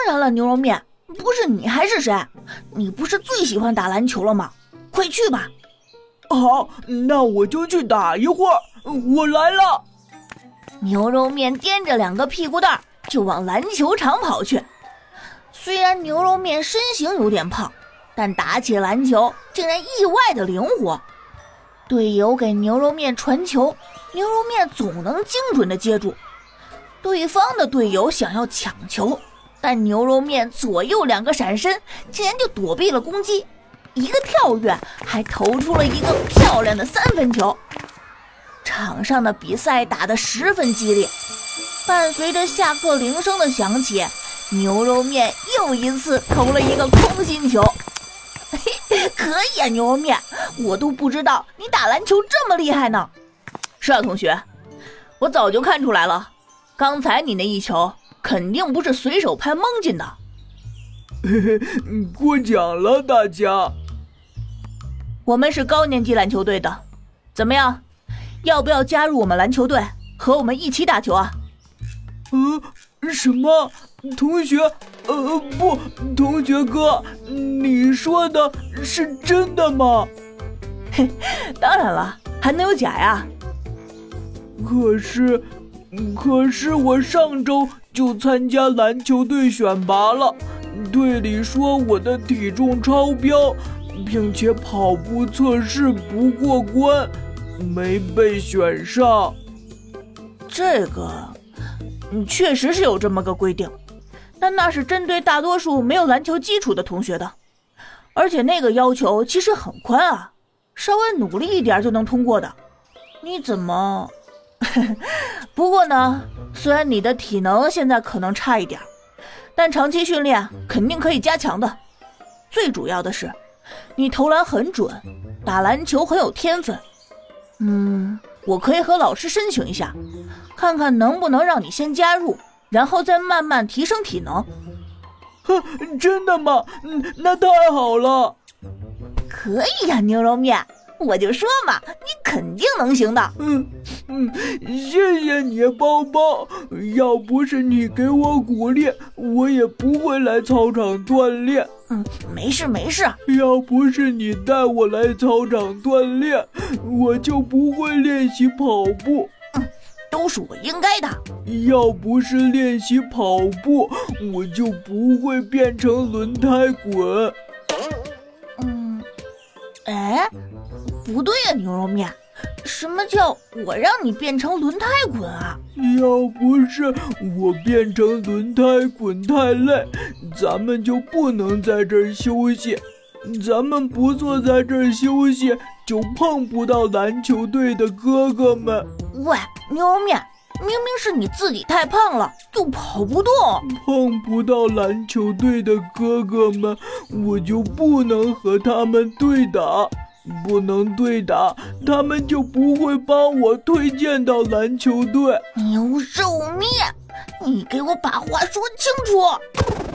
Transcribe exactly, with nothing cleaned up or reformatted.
然了，牛肉面，不是你还是谁？你不是最喜欢打篮球了吗？快去吧。 好，那我就去打一会儿，我来了。 牛肉面掂着两个屁股蛋就往篮球场跑去。虽然牛肉面身形有点胖，但打起篮球竟然意外的灵活。队友给牛肉面传球，牛肉面总能精准的接住。对方的队友想要抢球，但牛肉面左右两个闪身，竟然就躲避了攻击，一个跳跃还投出了一个漂亮的三分球。场上的比赛打得十分激烈，伴随着下课铃声的响起，牛肉面又一次投了一个空心球。可以啊，牛肉面，我都不知道你打篮球这么厉害呢。 是啊，同学，我早就看出来了，刚才你那一球肯定不是随手拍蒙进的。 嘿嘿，过奖了大家。 我们是高年级篮球队的，怎么样？要不要加入我们篮球队，和我们一起打球啊？ 呃，什么？同学，呃，不，同学哥，你说的是真的吗？ 嘿，当然了，还能有假呀？ 可是，可是我上周就参加篮球队选拔了，队里说我的体重超标，并且跑步测试不过关，没被选上。 这个，嗯，确实是有这么个规定，但那是针对大多数没有篮球基础的同学的，而且那个要求其实很宽啊，稍微努力一点就能通过的。你怎么？不过呢，虽然你的体能现在可能差一点，但长期训练肯定可以加强的。最主要的是，你投篮很准，打篮球很有天分。嗯，我可以和老师申请一下，看看能不能让你先加入，然后再慢慢提升体能。 哼，真的吗？那太好了。 可以呀，牛肉面，我就说嘛，你肯定能行的。 嗯嗯，谢谢你，包包。要不是你给我鼓励，我也不会来操场锻炼。 嗯，没事没事。 要不是你带我来操场锻炼，我就不会练习跑步。 嗯，都是我应该的。 要不是练习跑步，我就不会变成轮胎滚。 嗯，哎，不对呀，牛肉面，什么叫我让你变成轮胎滚啊？ 要不是我变成轮胎滚太累，咱们就不能在这儿休息。咱们不坐在这儿休息，就碰不到篮球队的哥哥们。 喂，牛肉面，明明是你自己太胖了，又跑不动。 碰不到篮球队的哥哥们，我就不能和他们对打。不能对打，他们就不会帮我推荐到篮球队。 牛肉面，你给我把话说清楚。